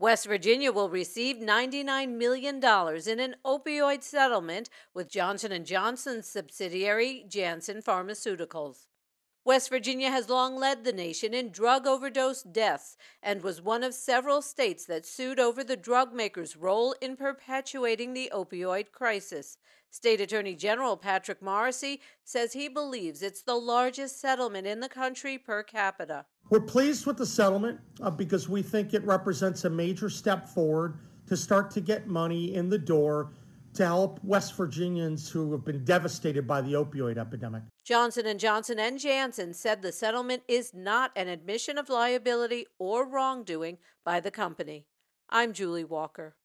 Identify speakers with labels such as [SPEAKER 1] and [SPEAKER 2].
[SPEAKER 1] West Virginia will receive $99 million in an opioid settlement with Johnson & Johnson's subsidiary Janssen Pharmaceuticals. West Virginia has long led the nation in drug overdose deaths and was one of several states that sued over the drug makers' role in perpetuating the opioid crisis. State Attorney General Patrick Morrisey says he believes it's the largest settlement in the country per capita.
[SPEAKER 2] We're pleased with the settlement because we think it represents a major step forward to start to get money in the door to help West Virginians who have been devastated by the opioid epidemic.
[SPEAKER 1] Johnson & Johnson and Janssen said the settlement is not an admission of liability or wrongdoing by the company. I'm Julie Walker.